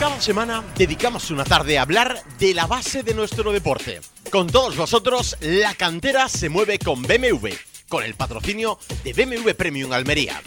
Cada semana dedicamos una tarde a hablar de la base de nuestro deporte. Con todos vosotros, la cantera se mueve con BMW, con el patrocinio de BMW Premium Almería.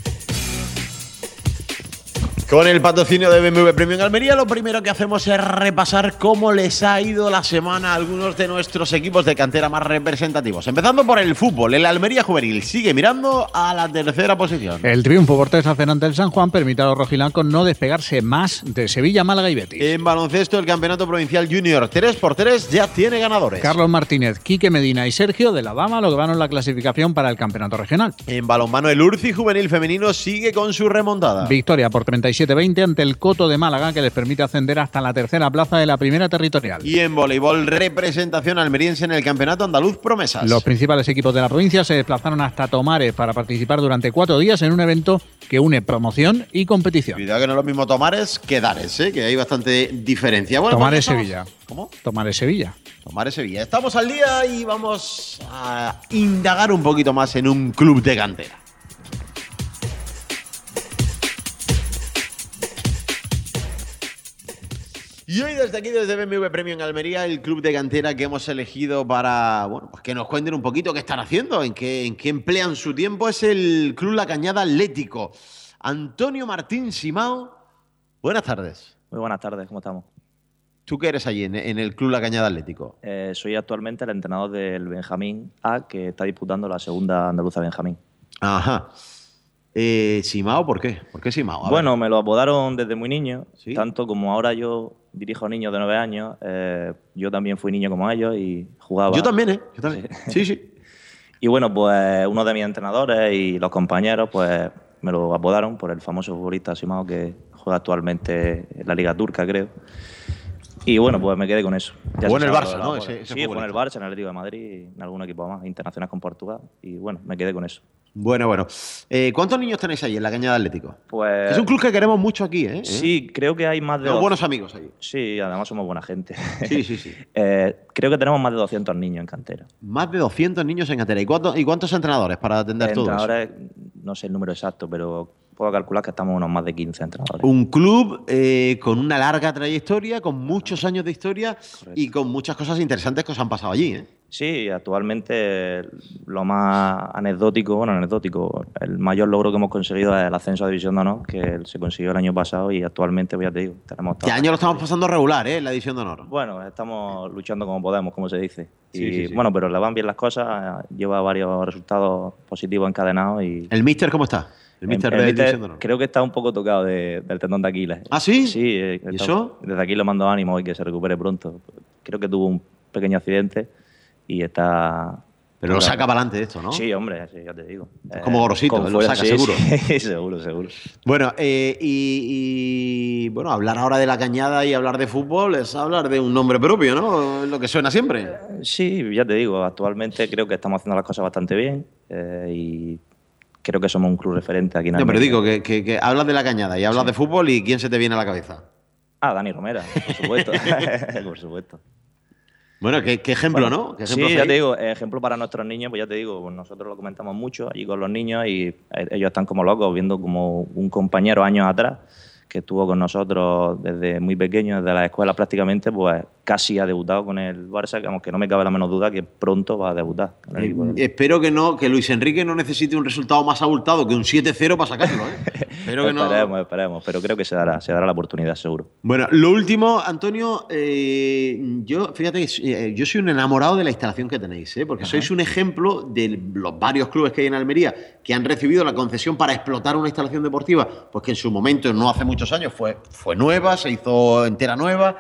Con el patrocinio de BMW Premium Almería, lo primero que hacemos es repasar cómo les ha ido la semana a algunos de nuestros equipos de cantera más representativos. Empezando por el fútbol, el Almería Juvenil sigue mirando a la tercera posición. El triunfo por 3-0 ante el San Juan permite a los rojiblancos no despegarse más de Sevilla, Málaga y Betis. En baloncesto, el Campeonato Provincial Junior 3x3 ya tiene ganadores. Carlos Martínez, Quique Medina y Sergio de la Dama lograron la clasificación para el Campeonato Regional. En balonmano, el Urci Juvenil Femenino sigue con su remontada. Victoria por 37-20 ante el Coto de Málaga, que les permite ascender hasta la tercera plaza de la primera territorial. Y en voleibol, representación almeriense en el Campeonato Andaluz Promesas. Los principales equipos de la provincia se desplazaron hasta Tomares para participar durante 4 días en un evento que une promoción y competición. Cuidado que no es lo mismo Tomares que Dares, que hay bastante diferencia. Bueno, Tomares Sevilla. ¿Cómo? Tomares Sevilla. Tomares Sevilla. Estamos al día y vamos a indagar un poquito más en un club de cantera. Y hoy desde aquí, desde BMW Premium Almería, el club de cantera que hemos elegido para, bueno, pues que nos cuenten un poquito qué están haciendo, en qué emplean su tiempo, es el Club La Cañada Atlético. Antonio Martín Simao, buenas tardes. Muy buenas tardes, ¿cómo estamos? ¿Tú qué eres allí en el Club La Cañada Atlético? Soy actualmente el entrenador del Benjamín A, que está disputando la segunda andaluza Benjamín. Ajá. Simao, ¿por qué? ¿Por qué Simao? Bueno, me lo apodaron desde muy niño, ¿Sí? Tanto como ahora yo dirijo a niños de 9 años, yo también fui niño como ellos y jugaba. Yo también, Yo también. Sí. Y bueno, pues uno de mis entrenadores y los compañeros pues me lo apodaron por el famoso futbolista Simao, que juega actualmente en la Liga Turca, creo. Y bueno, pues me quedé con eso. Jugó en el Barça, ¿no? Ese Sí, fue en el Barça, en el Atlético de Madrid y en algún equipo más, internacional con Portugal. Y bueno, me quedé con eso. Bueno. ¿Cuántos niños tenéis ahí en La Cañada Atlético? Pues Es un club que queremos mucho aquí, ¿eh? sí, creo que hay más de... Tenemos buenos amigos ahí. Sí, además somos buena gente. Sí. Creo que tenemos más de 200 niños en cantera. Más de 200 niños en cantera. ¿Y cuántos entrenadores para atender todo eso? Entrenadores, no sé el número exacto, pero puedo calcular que estamos unos más de 15 entrenadores. Un club con una larga trayectoria, con muchos años de historia. Correcto. Y con muchas cosas interesantes que os han pasado allí, ¿eh? Sí, actualmente lo más anecdótico, el mayor logro que hemos conseguido es el ascenso a División de Honor, que se consiguió el año pasado y actualmente, pues ya te digo, tenemos... Este año lo estamos pasando regular, ¿eh? La División de Honor. Bueno, estamos luchando como podemos, como se dice. Sí. Bueno, pero le van bien las cosas, lleva varios resultados positivos encadenados y... ¿El míster cómo está? El míster de División de Honor. Creo que está un poco tocado del tendón de Aquiles. ¿Ah, sí? Sí. ¿Y eso? Desde aquí le mando ánimo y que se recupere pronto. Creo que tuvo un pequeño accidente y está... Pero lo saca para adelante esto, ¿no? Sí, hombre, sí, ya te digo. Es como Gorosito, lo saca, sí, seguro. Sí, seguro. Bueno, bueno, hablar ahora de La Cañada y hablar de fútbol es hablar de un nombre propio, ¿no? Lo que suena siempre. Sí, ya te digo, actualmente creo que estamos haciendo las cosas bastante bien y creo que somos un club referente aquí en Almería. No, pero digo que hablas de La Cañada y hablas de fútbol y ¿quién se te viene a la cabeza? Dani Romera, por supuesto. Por supuesto. Bueno, qué ejemplo, ¿no? ¿Qué ejemplo sí, ya te digo, ejemplo para nuestros niños, pues ya te digo, pues nosotros lo comentamos mucho allí con los niños y ellos están como locos viendo como un compañero años atrás que estuvo con nosotros desde muy pequeño, desde la escuela prácticamente, pues casi ha debutado con el Barça, que aunque no me cabe la menor duda que pronto va a debutar. Espero que Luis Enrique no necesite un resultado más abultado que un 7-0 para sacarlo, ¿eh? Esperemos, pero creo que se dará la oportunidad, seguro. Bueno, lo último, Antonio, fíjate, yo soy un enamorado de la instalación que tenéis, ¿eh? Porque sois un ejemplo de los varios clubes que hay en Almería que han recibido la concesión para explotar una instalación deportiva, pues que en su momento, no hace muchos años, fue nueva, se hizo entera nueva,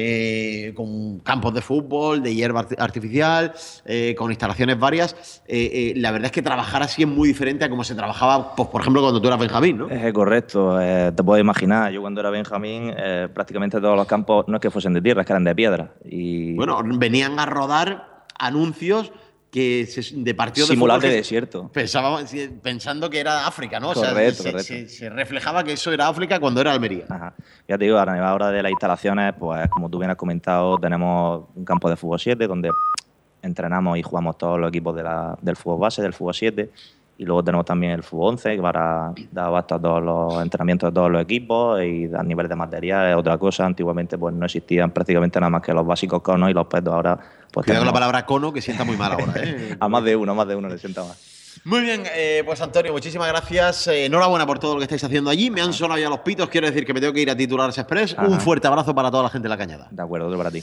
con campos de fútbol, de hierba artificial, con instalaciones varias. La verdad es que trabajar así es muy diferente a como se trabajaba, pues, por ejemplo, cuando tú eras Benjamín, ¿no? Correcto, te puedes imaginar, yo cuando era Benjamín, prácticamente todos los campos no es que fuesen de tierra, es que eran de piedra. Y... Bueno, venían a rodar anuncios de partidos simulado de fútbol de desierto. Pensando que era África, ¿no? Correcto, o sea, se reflejaba que eso era África cuando era Almería. Ajá. Ya te digo, a la hora de las instalaciones, pues como tú bien has comentado, tenemos un campo de fútbol 7 donde entrenamos y jugamos todos los equipos del fútbol base, del fútbol 7. Y luego tenemos también el Fútbol 11, que para dar abasto a todos los entrenamientos de todos los equipos y a nivel de material es otra cosa. Antiguamente pues no existían prácticamente nada más que los básicos conos y los petos. Ahora pues Cuidado con la tenemos- palabra cono, que sienta muy mal ahora, ¿eh? a más de uno le sienta más. Muy bien, pues Antonio, muchísimas gracias. Enhorabuena por todo lo que estáis haciendo allí. Me han sonado ya los pitos. Quiero decir que me tengo que ir a Titulares Express. Un Ajá. fuerte abrazo para toda la gente de La Cañada. De acuerdo, otro para ti.